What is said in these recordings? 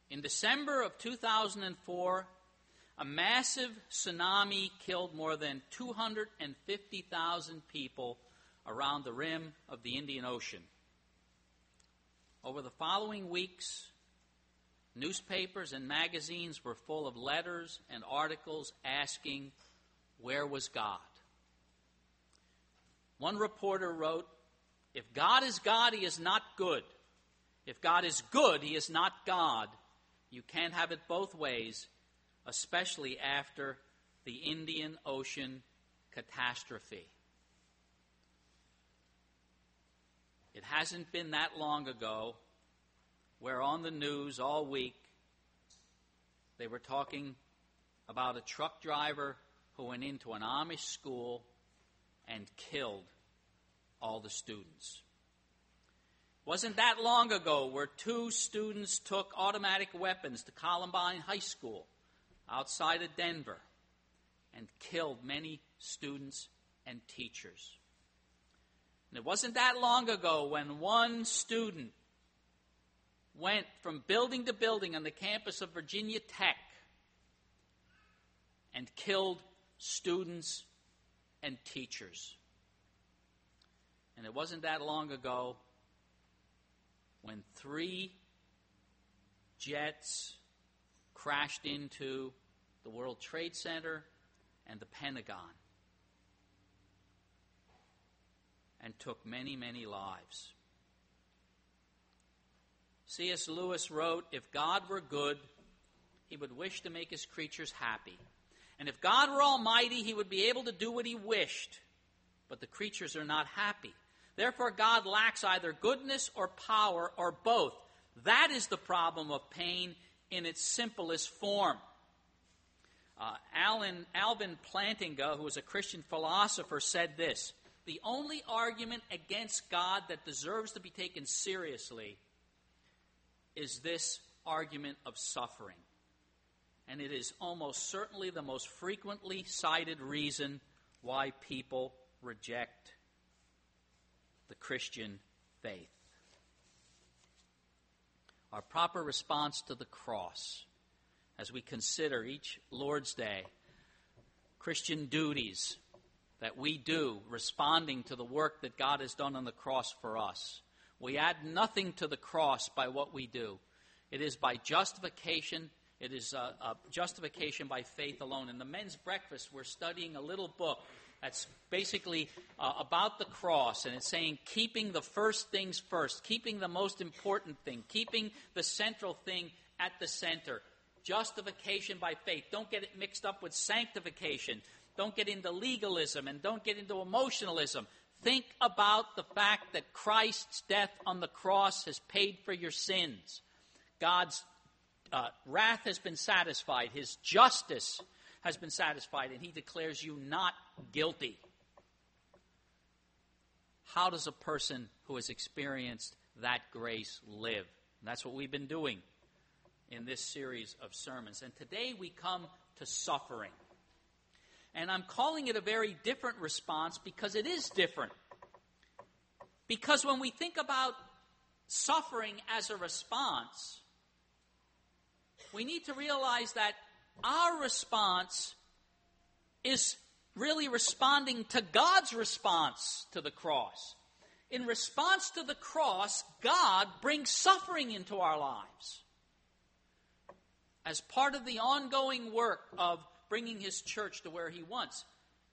In December of 2004, a massive tsunami killed more than 250,000 people around the rim of the Indian Ocean. Over the following weeks, newspapers and magazines were full of letters and articles asking, where was God? One reporter wrote, if God is God, he is not good. If God is good, he is not God. You can't have it both ways, especially after the Indian Ocean catastrophe. It hasn't been that long ago where on the news all week they were talking about a truck driver who went into an Amish school and killed all the students. Wasn't that long ago where 2 students took automatic weapons to Columbine High School outside of Denver and killed many students and teachers. And it wasn't that long ago when one student went from building to building on the campus of Virginia Tech and killed students and teachers. And it wasn't that long ago when 3 jets crashed into the World Trade Center and the Pentagon and took many, many lives. C.S. Lewis wrote, if God were good, he would wish to make his creatures happy. And if God were almighty, he would be able to do what he wished. But the creatures are not happy. Therefore, God lacks either goodness or power or both. That is the problem of pain in its simplest form. Alvin Plantinga, who was a Christian philosopher, said this: the only argument against God that deserves to be taken seriously is this argument of suffering. And it is almost certainly the most frequently cited reason why people reject the Christian faith. Our proper response to the cross, as we consider each Lord's Day Christian duties that we do responding to the work that God has done on the cross for us. We add nothing to the cross by what we do. It is by justification. It is justification by faith alone. In the men's breakfast, we're studying a little book that's basically about the cross, and it's saying keeping the first things first, keeping the most important thing, keeping the central thing at the center. Justification by faith. Don't get it mixed up with sanctification. Don't get into legalism and don't get into emotionalism. Think about the fact that Christ's death on the cross has paid for your sins. God's wrath has been satisfied. His justice has been satisfied, and he declares you not guilty. How does a person who has experienced that grace live? And that's what we've been doing in this series of sermons. And today we come to suffering. And I'm calling it a very different response because it is different. Because when we think about suffering as a response, we need to realize that our response is really responding to God's response to the cross. In response to the cross, God brings suffering into our lives as part of the ongoing work of bringing his church to where he wants.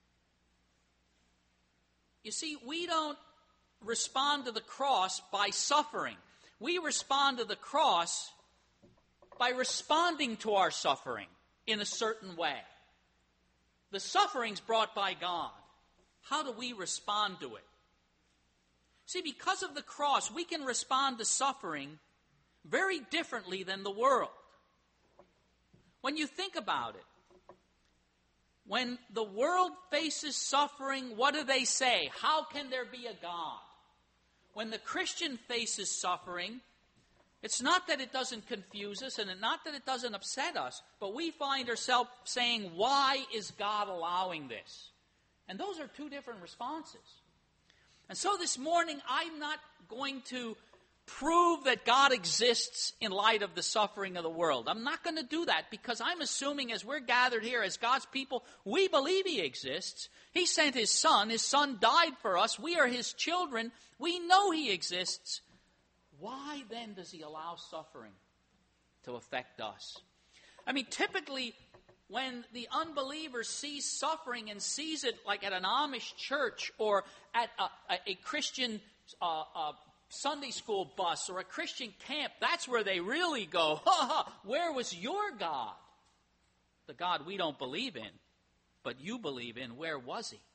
You see, we don't respond to the cross by suffering. We respond to the cross by responding to our suffering in a certain way. The suffering's brought by God. How do we respond to it? See, because of the cross, we can respond to suffering very differently than the world. When you think about it, when the world faces suffering, what do they say? How can there be a God? When the Christian faces suffering, it's not that it doesn't confuse us and not that it doesn't upset us, but we find ourselves saying, why is God allowing this? And those are two different responses. And so this morning, I'm not going to prove that God exists in light of the suffering of the world. I'm not going to do that because I'm assuming as we're gathered here as God's people, we believe He exists. He sent His Son. His Son died for us. We are His children. We know He exists. Why then does He allow suffering to affect us? I mean, typically when the unbeliever sees suffering and sees it like at an Amish church or at a Christian Sunday school bus or a Christian camp, that's where they really go, ha ha, where was your God? The God we don't believe in, but you believe in, where was He?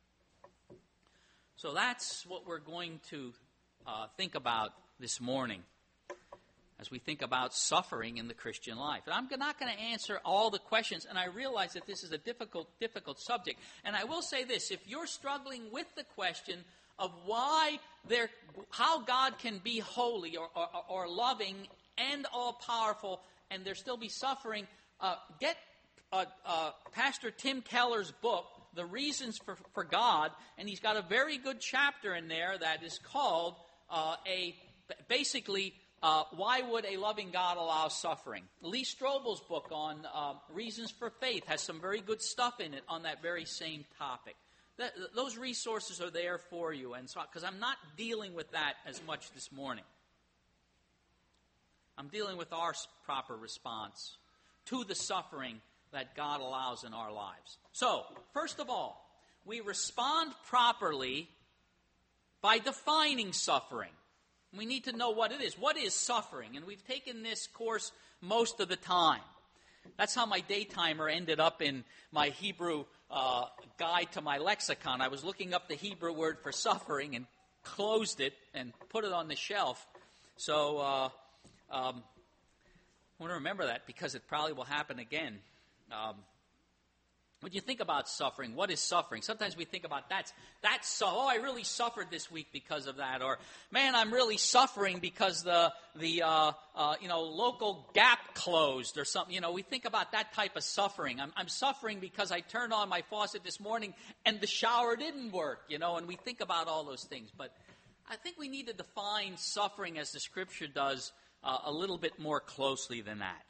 So that's what we're going to think about this morning as we think about suffering in the Christian life. And I'm not going to answer all the questions, and I realize that this is a difficult subject. And I will say this, if you're struggling with the question of how God can be holy or loving and all-powerful and there still be suffering, get Pastor Tim Keller's book, The Reasons for God, and he's got a very good chapter in there that is called Why Would a Loving God Allow Suffering? Lee Strobel's book on Reasons for Faith has some very good stuff in it on that very same topic. Those resources are there for you, and so because I'm not dealing with that as much this morning. I'm dealing with our proper response to the suffering that God allows in our lives. So, first of all, we respond properly by defining suffering. We need to know what it is. What is suffering? And we've taken this course most of the time. That's how my daytimer ended up in my Hebrew guide to my lexicon. I was looking up the Hebrew word for suffering and closed it and put it on the shelf. So I want to remember that because it probably will happen again. When you think about suffering, what is suffering? Sometimes we think about I really suffered this week because of that, or man, I'm really suffering because the local Gap closed or something. We think about that type of suffering. I'm suffering because I turned on my faucet this morning and the shower didn't work. And we think about all those things. But I think we need to define suffering as the Scripture does a little bit more closely than that.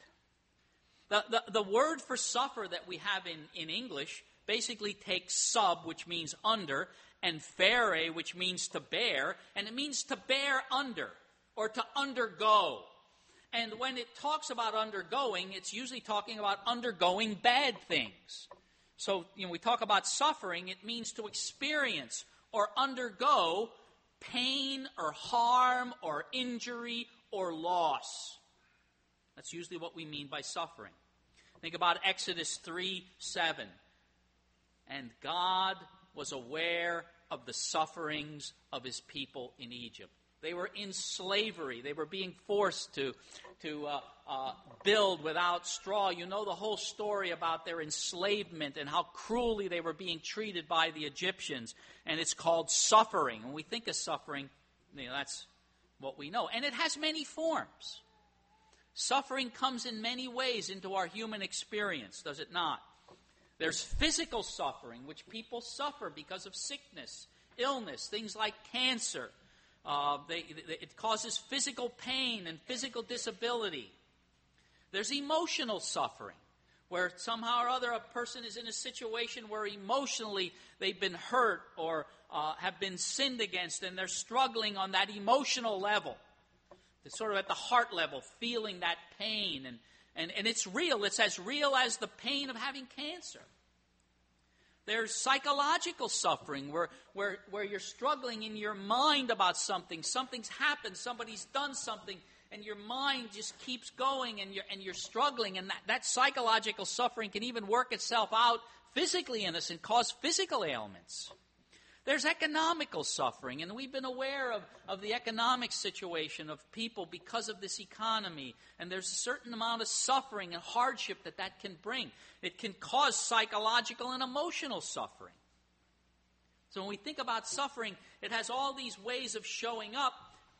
The word for suffer that we have in English basically takes sub, which means under, and fere, which means to bear, and it means to bear under or to undergo. And when it talks about undergoing, it's usually talking about undergoing bad things. So, we talk about suffering, it means to experience or undergo pain or harm or injury or loss. That's usually what we mean by suffering. Think about Exodus 3:7. And God was aware of the sufferings of His people in Egypt. They were in slavery. They were being forced to build without straw. You know the whole story about their enslavement and how cruelly they were being treated by the Egyptians. And it's called suffering. When we think of suffering, that's what we know. And it has many forms. Suffering comes in many ways into our human experience, does it not? There's physical suffering, which people suffer because of sickness, illness, things like cancer. It causes physical pain and physical disability. There's emotional suffering, where somehow or other a person is in a situation where emotionally they've been hurt or have been sinned against, and they're struggling on that emotional level. It's sort of at the heart level, feeling that pain. And it's real. It's as real as the pain of having cancer. There's psychological suffering where you're struggling in your mind about something. Something's happened. Somebody's done something. And your mind just keeps going and you're struggling. And that psychological suffering can even work itself out physically in us and cause physical ailments. There's economical suffering, and we've been aware of the economic situation of people because of this economy, and there's a certain amount of suffering and hardship that can bring. It can cause psychological and emotional suffering. So when we think about suffering, it has all these ways of showing up,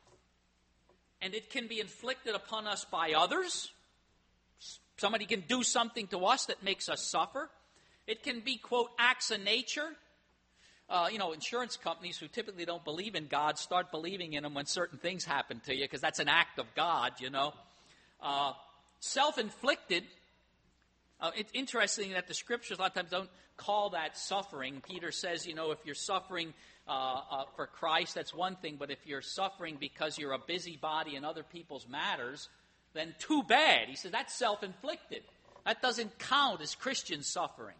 and it can be inflicted upon us by others. Somebody can do something to us that makes us suffer. It can be, quote, acts of nature. Insurance companies who typically don't believe in God start believing in him when certain things happen to you, because that's an act of God, Self-inflicted. It's interesting that the Scriptures a lot of times don't call that suffering. Peter says, if you're suffering for Christ, that's one thing, but if you're suffering because you're a busybody in other people's matters, then too bad. He says that's self-inflicted. That doesn't count as Christian suffering.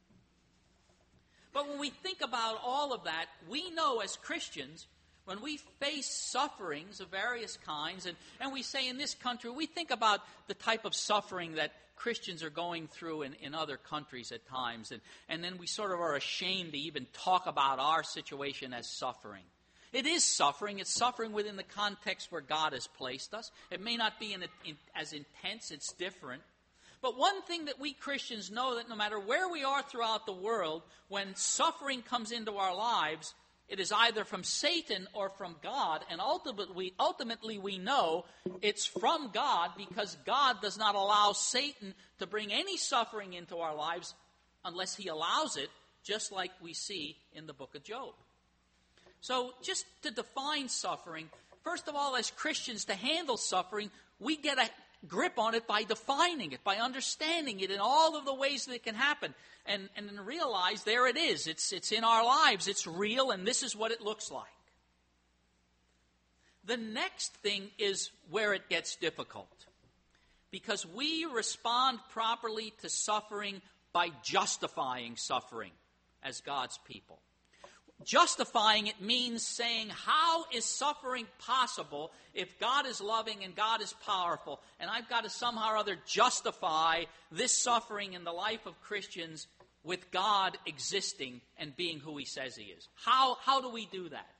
But when we think about all of that, we know as Christians, when we face sufferings of various kinds, and we say in this country, we think about the type of suffering that Christians are going through in other countries at times, and then we sort of are ashamed to even talk about our situation as suffering. It is suffering. It's suffering within the context where God has placed us. It may not be as intense. It's different. But one thing that we Christians know, that no matter where we are throughout the world, when suffering comes into our lives, it is either from Satan or from God, and ultimately we know it's from God, because God does not allow Satan to bring any suffering into our lives unless he allows it, just like we see in the book of Job. So just to define suffering, first of all, as Christians, to handle suffering, we get a grip on it by defining it, by understanding it in all of the ways that it can happen, and then realize there it is. It's in our lives. It's real, and this is what it looks like. The next thing is where it gets difficult, because we respond properly to suffering by justifying suffering as God's people. Justifying it means saying, how is suffering possible if God is loving and God is powerful, and I've got to somehow or other justify this suffering in the life of Christians with God existing and being who he says he is? How do we do that?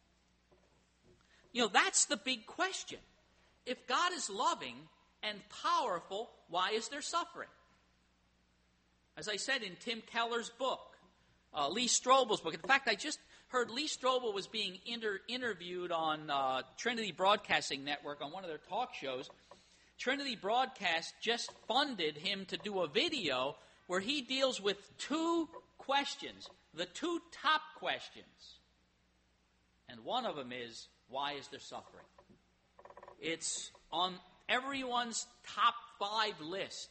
That's the big question. If God is loving and powerful, why is there suffering? As I said in Tim Keller's book, Lee Strobel's book. In fact, I just heard Lee Strobel was being interviewed on Trinity Broadcasting Network on one of their talk shows. Trinity Broadcast just funded him to do a video where he deals with two questions, the two top questions. And one of them is, why is there suffering? It's on everyone's top 5 list.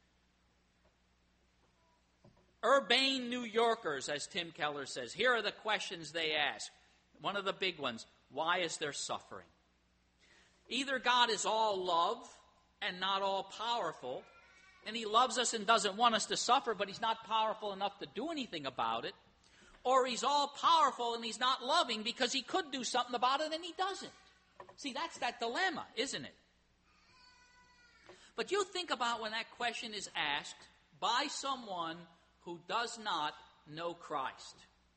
Urbane New Yorkers, as Tim Keller says, here are the questions they ask. One of the big ones, why is there suffering? Either God is all love and not all powerful, and he loves us and doesn't want us to suffer, but he's not powerful enough to do anything about it, or he's all powerful and he's not loving because he could do something about it and he doesn't. See, that's that dilemma, isn't it? But you think about when that question is asked by someone who does not know Christ.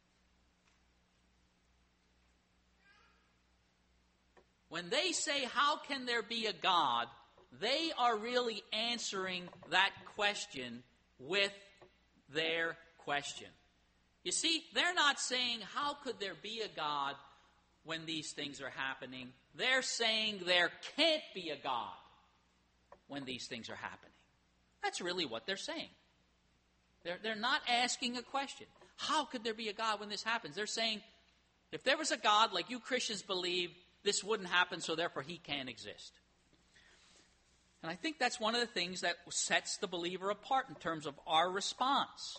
When they say, how can there be a God, they are really answering that question with their question. You see, they're not saying, how could there be a God when these things are happening? They're saying there can't be a God when these things are happening. That's really what they're saying. They're not asking a question. How could there be a God when this happens? They're saying, if there was a God like you Christians believe, this wouldn't happen, so therefore he can't exist. And I think that's one of the things that sets the believer apart in terms of our response.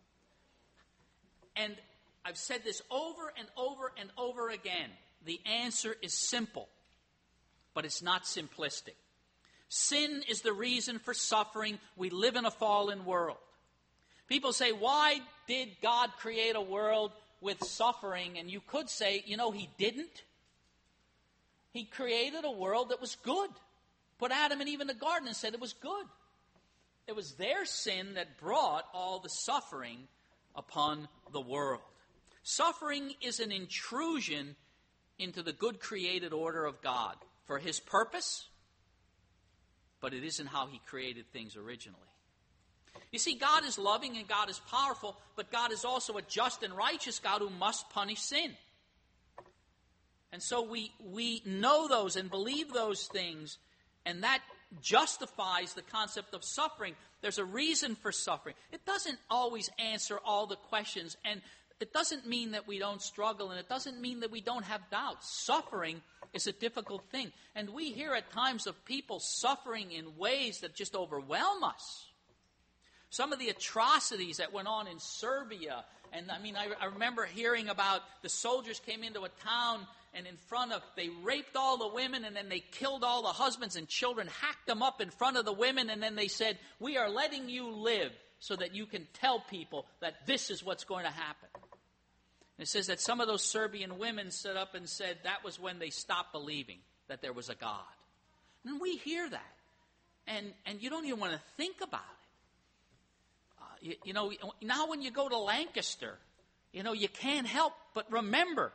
And I've said this over and over and over again. The answer is simple, but it's not simplistic. Sin is the reason for suffering. We live in a fallen world. People say, why did God create a world with suffering? And you could say, he didn't. He created a world that was good. Put Adam and Eve in the garden and said it was good. It was their sin that brought all the suffering upon the world. Suffering is an intrusion into the good created order of God for his purpose, but it isn't how he created things originally. You see, God is loving and God is powerful, but God is also a just and righteous God who must punish sin. And so we know those and believe those things, and that justifies the concept of suffering. There's a reason for suffering. It doesn't always answer all the questions, and it doesn't mean that we don't struggle, and it doesn't mean that we don't have doubts. Suffering is a difficult thing. And we hear at times of people suffering in ways that just overwhelm us. Some of the atrocities that went on in Serbia, and I remember hearing about the soldiers came into a town and they raped all the women, and then they killed all the husbands and children, hacked them up in front of the women, and then they said, we are letting you live so that you can tell people that this is what's going to happen. And it says that some of those Serbian women stood up and said that was when they stopped believing that there was a God. And we hear that. And you don't even want to think about it. Now when you go to Lancaster, you can't help but remember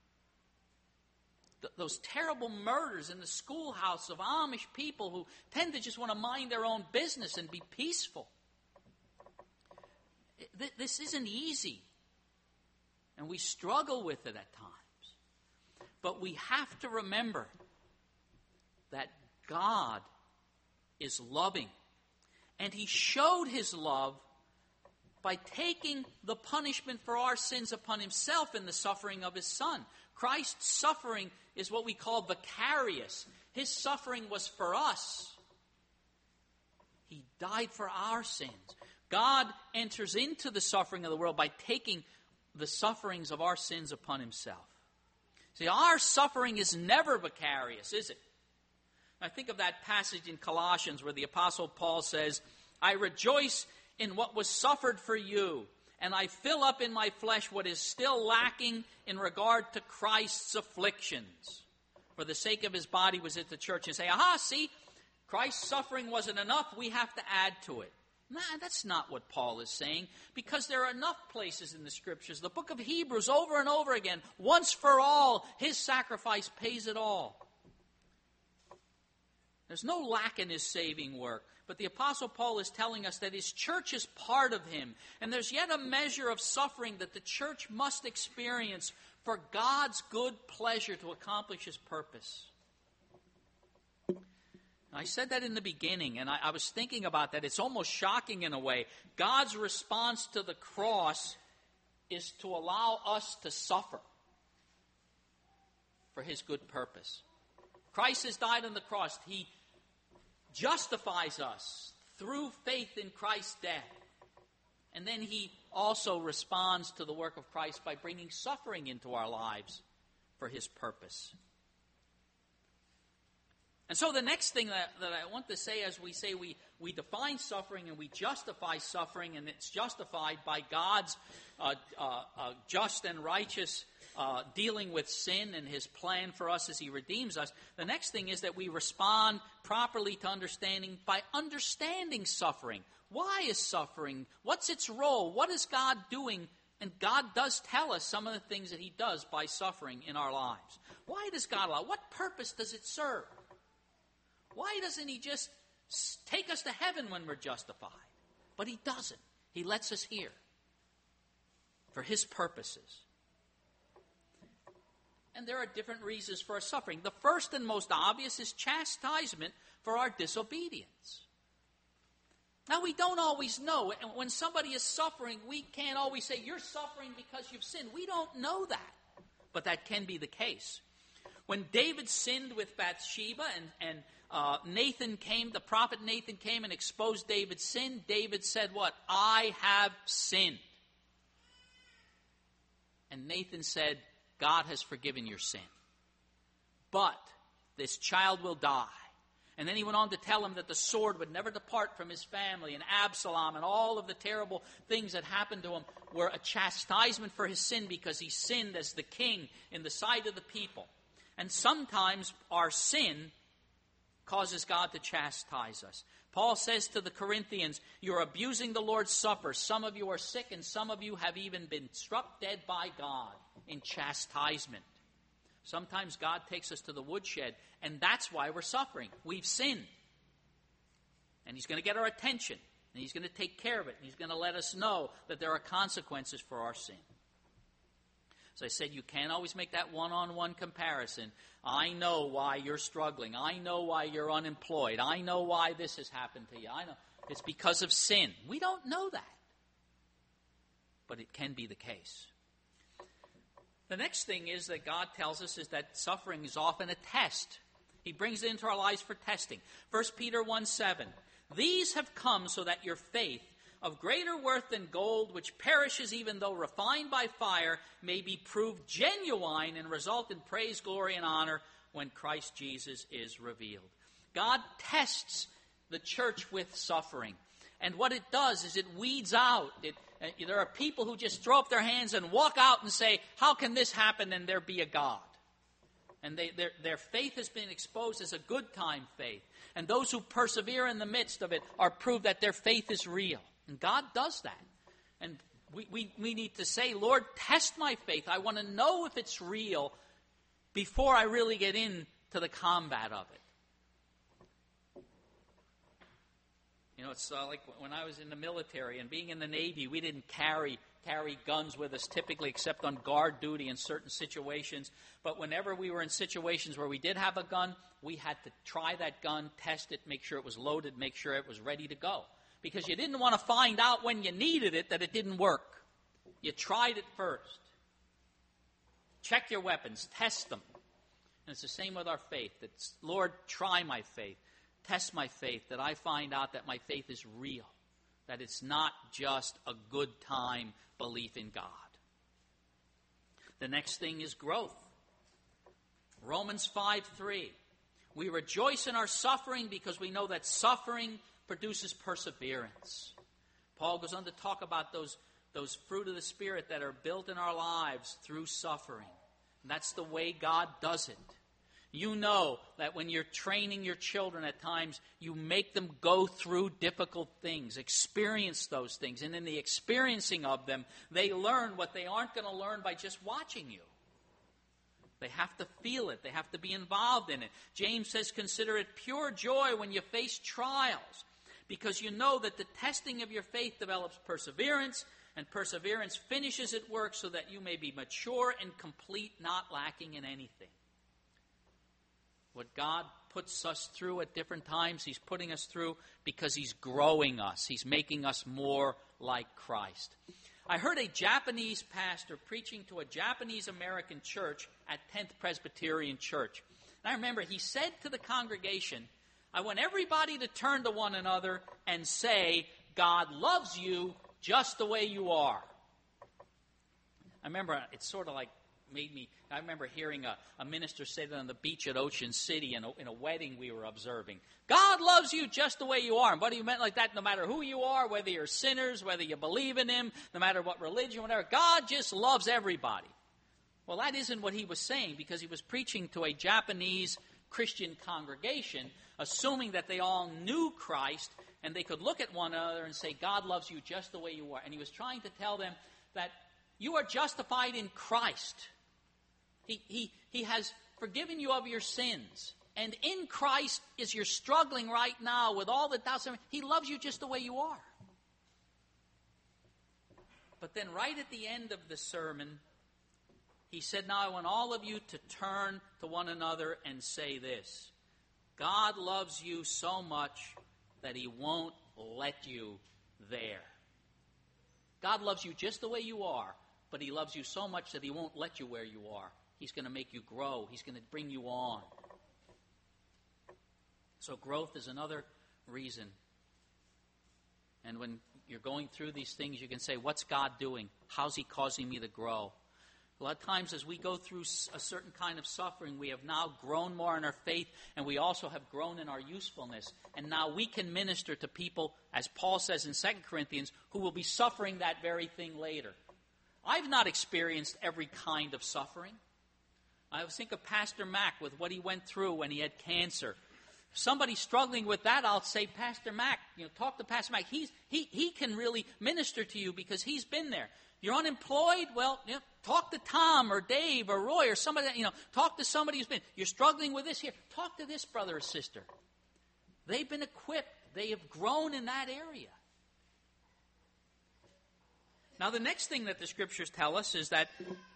those terrible murders in the schoolhouse of Amish people who tend to just want to mind their own business and be peaceful. This isn't easy. And we struggle with it at times. But we have to remember that God is loving. And He showed His love by taking the punishment for our sins upon Himself in the suffering of His Son. Christ's suffering is what we call vicarious. His suffering was for us. He died for our sins. God enters into the suffering of the world by taking the sufferings of our sins upon Himself. See, our suffering is never vicarious, is it? I think of that passage in Colossians where the Apostle Paul says, I rejoice in what was suffered for you, and I fill up in my flesh what is still lacking in regard to Christ's afflictions. For the sake of His body was at the church. And say, see, Christ's suffering wasn't enough, we have to add to it. Nah, that's not what Paul is saying, because there are enough places in the Scriptures. The book of Hebrews, over and over again, once for all, His sacrifice pays it all. There's no lack in His saving work. But the Apostle Paul is telling us that His church is part of Him. And there's yet a measure of suffering that the church must experience for God's good pleasure to accomplish His purpose. I said that in the beginning, and I was thinking about that. It's almost shocking in a way. God's response to the cross is to allow us to suffer for His good purpose. Christ has died on the cross. He justifies us through faith in Christ's death. And then He also responds to the work of Christ by bringing suffering into our lives for His purpose. And so the next thing that I want to say, as we say we define suffering and we justify suffering, and it's justified by God's just and righteous dealing with sin and His plan for us as He redeems us. The next thing is that we respond properly to understanding by understanding suffering. Why is suffering? What's its role? What is God doing? And God does tell us some of the things that He does by suffering in our lives. Why does God allow? What purpose does it serve? Why doesn't He just take us to heaven when we're justified? But He doesn't. He lets us here for His purposes. And there are different reasons for our suffering. The first and most obvious is chastisement for our disobedience. Now, we don't always know. When somebody is suffering, we can't always say, you're suffering because you've sinned. We don't know that. But that can be the case. When David sinned with Bathsheba and Nathan came, the prophet Nathan came and exposed David's sin, David said what? I have sinned. And Nathan said, God has forgiven your sin. But this child will die. And then he went on to tell him that the sword would never depart from his family, and Absalom and all of the terrible things that happened to him were a chastisement for his sin because he sinned as the king in the sight of the people. And sometimes our sin causes God to chastise us. Paul says to the Corinthians, you're abusing the Lord's Supper. Some of you are sick, and some of you have even been struck dead by God in chastisement. Sometimes God takes us to the woodshed, and that's why we're suffering. We've sinned. And He's going to get our attention, and He's going to take care of it, and He's going to let us know that there are consequences for our sin. As I said, you can't always make that one-on-one comparison. I know why you're struggling. I know why you're unemployed. I know why this has happened to you. I know it's because of sin. We don't know that. But it can be the case. The next thing is that God tells us is that suffering is often a test. He brings it into our lives for testing. 1 Peter 1:7. These have come so that your faith, of greater worth than gold, which perishes even though refined by fire, may be proved genuine and result in praise, glory, and honor when Christ Jesus is revealed. God tests the church with suffering. And what it does is it weeds out. There are people who just throw up their hands and walk out and say, how can this happen and there be a God? And their faith has been exposed as a good time faith. And those who persevere in the midst of it are proved that their faith is real. And God does that. And we need to say, Lord, test my faith. I want to know if it's real before I really get into the combat of it. You know, it's like when I was in the military and being in the Navy, we didn't carry guns with us typically except on guard duty in certain situations. But whenever we were in situations where we did have a gun, we had to try that gun, test it, make sure it was loaded, make sure it was ready to go. Because you didn't want to find out when you needed it that it didn't work. You tried it first. Check your weapons, test them. And it's the same with our faith. It's, Lord, try my faith. Test my faith, that I find out that my faith is real, that it's not just a good time belief in God. The next thing is growth. Romans 5:3. We rejoice in our suffering because we know that suffering produces perseverance. Paul goes on to talk about those fruit of the Spirit that are built in our lives through suffering. And that's the way God does it. You know that when you're training your children at times, you make them go through difficult things, experience those things. And in the experiencing of them, they learn what they aren't going to learn by just watching you. They have to feel it. They have to be involved in it. James says, consider it pure joy when you face trials, because you know that the testing of your faith develops perseverance, and perseverance finishes its work so that you may be mature and complete, not lacking in anything. What God puts us through at different times, He's putting us through because He's growing us. He's making us more like Christ. I heard a Japanese pastor preaching to a Japanese-American church at 10th Presbyterian Church. And I remember he said to the congregation, I want everybody to turn to one another and say, God loves you just the way you are. I remember it's sort of like I remember hearing a minister say that on the beach at Ocean City in a wedding we were observing. God loves you just the way you are. And what he meant like that, no matter who you are, whether you're sinners, whether you believe in Him, no matter what religion, whatever, God just loves everybody. Well, that isn't what he was saying, because he was preaching to a Japanese Christian congregation, assuming that they all knew Christ, and they could look at one another and say, God loves you just the way you are. And he was trying to tell them that you are justified in Christ. He has forgiven you of your sins. And in Christ, as you're struggling right now with all the doubts, He loves you just the way you are. But then right at the end of the sermon, he said, now I want all of you to turn to one another and say this. God loves you so much that He won't let you there. God loves you just the way you are, but He loves you so much that He won't let you where you are. He's going to make you grow. He's going to bring you on. So growth is another reason. And when you're going through these things, you can say, what's God doing? How's He causing me to grow? A lot of times as we go through a certain kind of suffering, we have now grown more in our faith, and we also have grown in our usefulness. And now we can minister to people, as Paul says in 2 Corinthians, who will be suffering that very thing later. I've not experienced every kind of suffering. I think of Pastor Mack with what he went through when he had cancer. If somebody's struggling with that, I'll say, Pastor Mack, talk to Pastor Mack. He can really minister to you because he's been there. You're unemployed? Well, talk to Tom or Dave or Roy or somebody. Talk to somebody who's been. You're struggling with this here. Talk to this brother or sister. They've been equipped. They have grown in that area. Now, the next thing that the Scriptures tell us is that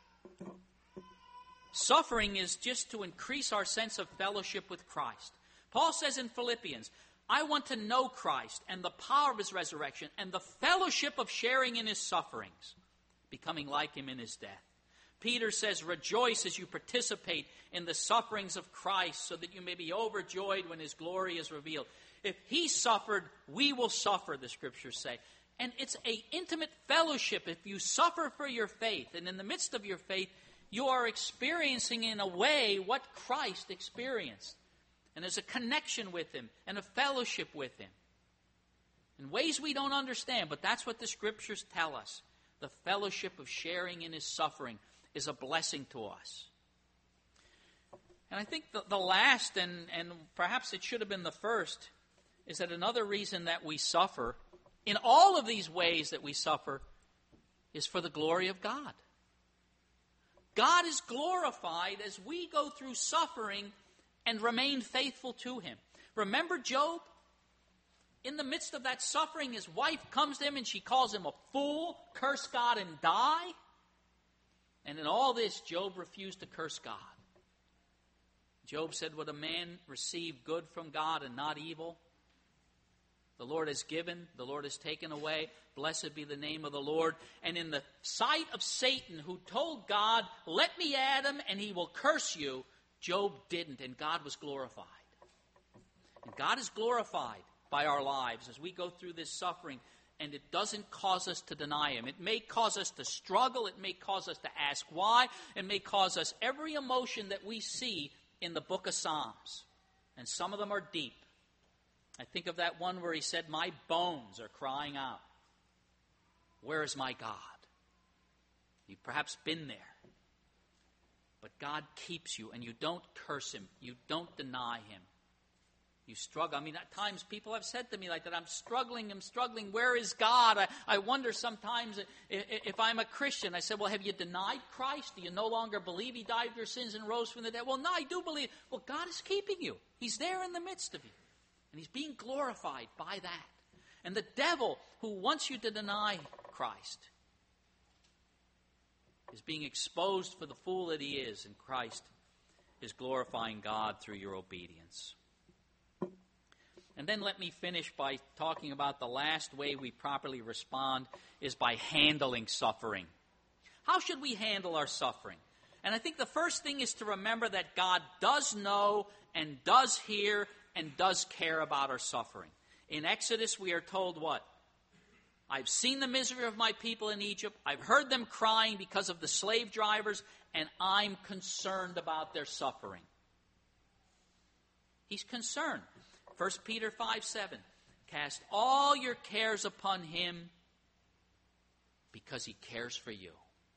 suffering is just to increase our sense of fellowship with Christ. Paul says in Philippians, I want to know Christ and the power of His resurrection and the fellowship of sharing in His sufferings, becoming like Him in His death. Peter says, rejoice as you participate in the sufferings of Christ, so that you may be overjoyed when his glory is revealed. If he suffered, we will suffer, the scriptures say. And it's an intimate fellowship. If you suffer for your faith, and in the midst of your faith, you are experiencing in a way what Christ experienced. And there's a connection with him and a fellowship with him. In ways we don't understand, but that's what the scriptures tell us. The fellowship of sharing in his suffering is a blessing to us. And I think the last, and perhaps it should have been the first, is that another reason that we suffer, in all of these ways that we suffer, is for the glory of God. God is glorified as we go through suffering and remain faithful to him. Remember Job? In the midst of that suffering, his wife comes to him and she calls him a fool, curse God and die. And in all this, Job refused to curse God. Job said, would a man receive good from God and not evil? The Lord has given, the Lord has taken away. Blessed be the name of the Lord. And in the sight of Satan, who told God, let me at him and he will curse you, Job didn't, and God was glorified. And God is glorified by our lives as we go through this suffering, and it doesn't cause us to deny him. It may cause us to struggle. It may cause us to ask why. It may cause us every emotion that we see in the book of Psalms. And some of them are deep. I think of that one where he said, my bones are crying out. Where is my God? You've perhaps been there. But God keeps you, and you don't curse him. You don't deny him. You struggle. I mean, at times people have said to me like that, I'm struggling. Where is God? I wonder sometimes if I'm a Christian. I said, well, have you denied Christ? Do you no longer believe he died for your sins and rose from the dead? Well, no, I do believe. Well, God is keeping you. He's there in the midst of you. And he's being glorified by that. And the devil who wants you to deny Christ is being exposed for the fool that he is, and Christ is glorifying God through your obedience. And then let me finish by talking about the last way we properly respond is by handling suffering. How should we handle our suffering? And I think the first thing is to remember that God does know and does hear and does care about our suffering. In Exodus, we are told what? I've seen the misery of my people in Egypt. I've heard them crying because of the slave drivers, and I'm concerned about their suffering. He's concerned. 1 Peter 5:7, cast all your cares upon him because he cares for you.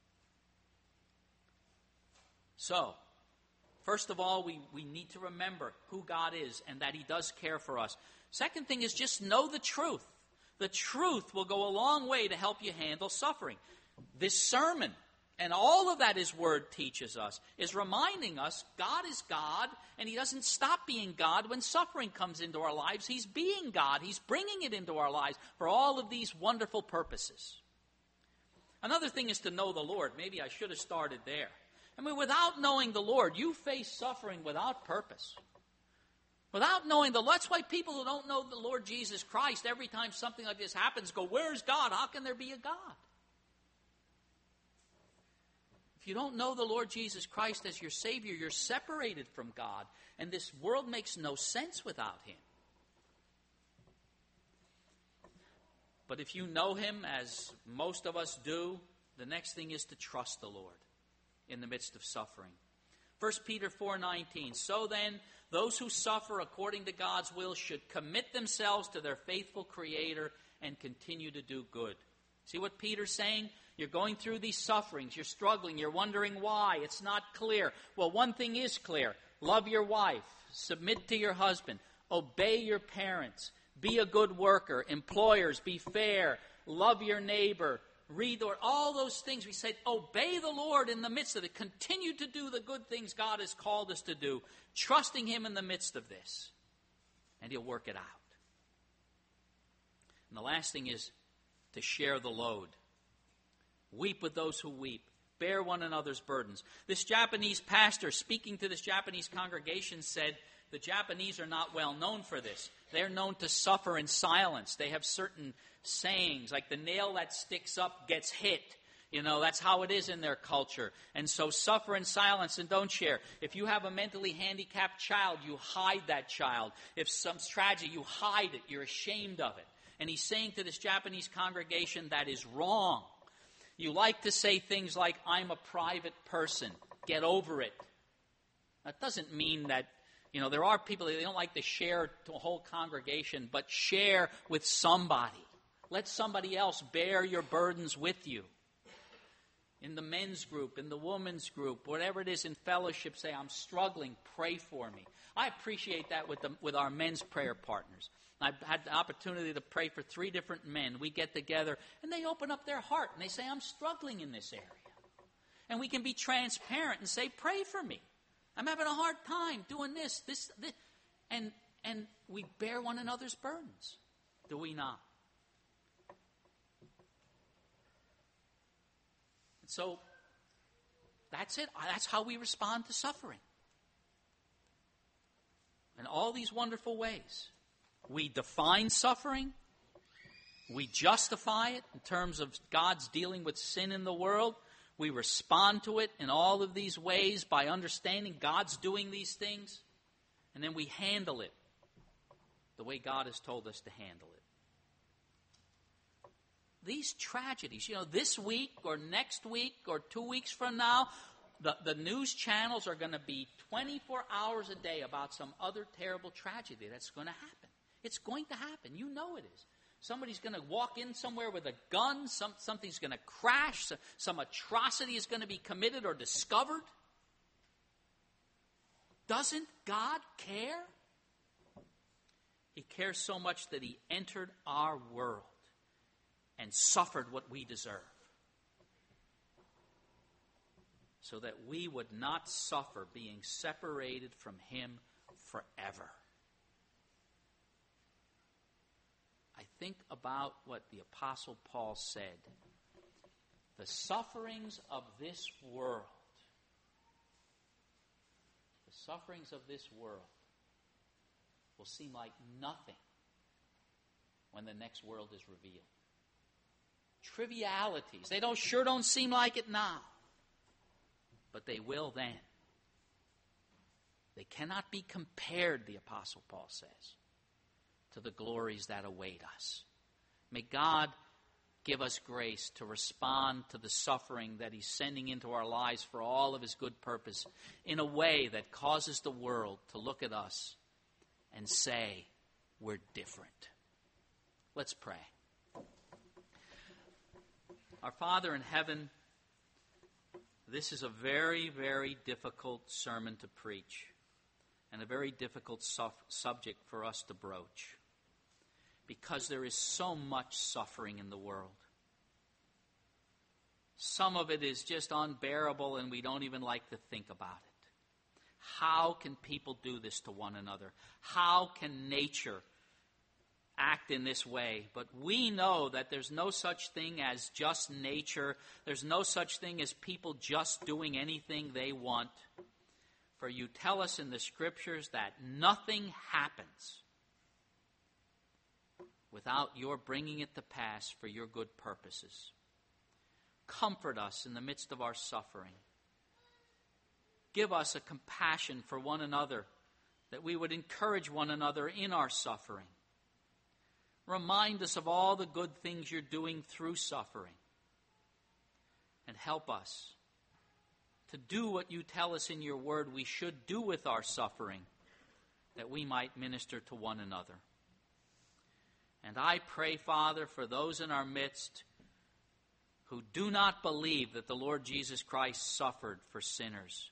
So, first of all, we need to remember who God is and that he does care for us. Second thing is just know the truth. The truth will go a long way to help you handle suffering. This sermon and all of that his word teaches us is reminding us God is God, and he doesn't stop being God when suffering comes into our lives. He's being God. He's bringing it into our lives for all of these wonderful purposes. Another thing is to know the Lord. Maybe I should have started there. I mean, without knowing the Lord, you face suffering without purpose. Without knowing the Lord. That's why people who don't know the Lord Jesus Christ, every time something like this happens, go, where's God? How can there be a God? If you don't know the Lord Jesus Christ as your Savior, you're separated from God, and this world makes no sense without him. But if you know him, as most of us do, the next thing is to trust the Lord in the midst of suffering. 1 Peter 4:19, so then, those who suffer according to God's will should commit themselves to their faithful Creator and continue to do good. See what Peter's saying? You're going through these sufferings. You're struggling. You're wondering why. It's not clear. Well, one thing is clear. Love your wife. Submit to your husband. Obey your parents. Be a good worker. Employers, be fair. Love your neighbor. Read the Word. All those things we said, obey the Lord in the midst of it. Continue to do the good things God has called us to do. Trusting him in the midst of this. And he'll work it out. And the last thing is to share the load. Weep with those who weep. Bear one another's burdens. This Japanese pastor, speaking to this Japanese congregation, said the Japanese are not well known for this. They're known to suffer in silence. They have certain sayings, like the nail that sticks up gets hit. You know, that's how it is in their culture. And so suffer in silence and don't share. If you have a mentally handicapped child, you hide that child. If some's tragedy, you hide it. You're ashamed of it. And he's saying to this Japanese congregation, that is wrong. You like to say things like, I'm a private person. Get over it. That doesn't mean that, you know, there are people that they don't like to share to a whole congregation, but share with somebody. Let somebody else bear your burdens with you. In the men's group, in the women's group, whatever it is in fellowship, say, I'm struggling, pray for me. I appreciate that with our men's prayer partners. I've had the opportunity to pray for 3 different men. We get together, and they open up their heart, and they say, I'm struggling in this area. And we can be transparent and say, pray for me. I'm having a hard time doing this. And we bear one another's burdens. Do we not? So, that's it. That's how we respond to suffering. In all these wonderful ways. We define suffering. We justify it in terms of God's dealing with sin in the world. We respond to it in all of these ways by understanding God's doing these things. And then we handle it the way God has told us to handle it. These tragedies, you know, this week or next week or 2 weeks from now, the news channels are going to be 24 hours a day about some other terrible tragedy that's going to happen. It's going to happen. You know it is. Somebody's going to walk in somewhere with a gun. Something's going to crash. Some atrocity is going to be committed or discovered. Doesn't God care? He cares so much that he entered our world and suffered what we deserve, so that we would not suffer being separated from him forever. I think about what the Apostle Paul said. The sufferings of this world, will seem like nothing when the next world is revealed. Trivialities. They sure don't seem like it now. But they will then. They cannot be compared, the Apostle Paul says, to the glories that await us. May God give us grace to respond to the suffering that he's sending into our lives for all of his good purpose in a way that causes the world to look at us and say, we're different. Let's pray. Our Father in heaven, this is a very, very difficult sermon to preach and a very difficult subject for us to broach, because there is so much suffering in the world. Some of it is just unbearable and we don't even like to think about it. How can people do this to one another? How can nature act in this way? But we know that there's no such thing as just nature. There's no such thing as people just doing anything they want. For you tell us in the Scriptures that nothing happens without your bringing it to pass for your good purposes. Comfort us in the midst of our suffering. Give us a compassion for one another, that we would encourage one another in our suffering. Remind us of all the good things you're doing through suffering. And help us to do what you tell us in your word we should do with our suffering, that we might minister to one another. And I pray, Father, for those in our midst who do not believe that the Lord Jesus Christ suffered for sinners.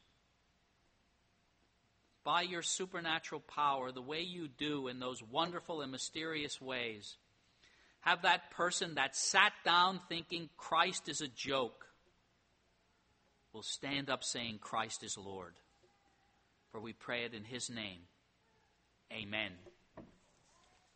By your supernatural power, the way you do in those wonderful and mysterious ways, have that person that sat down thinking Christ is a joke will stand up saying Christ is Lord. For we pray it in his name. Amen.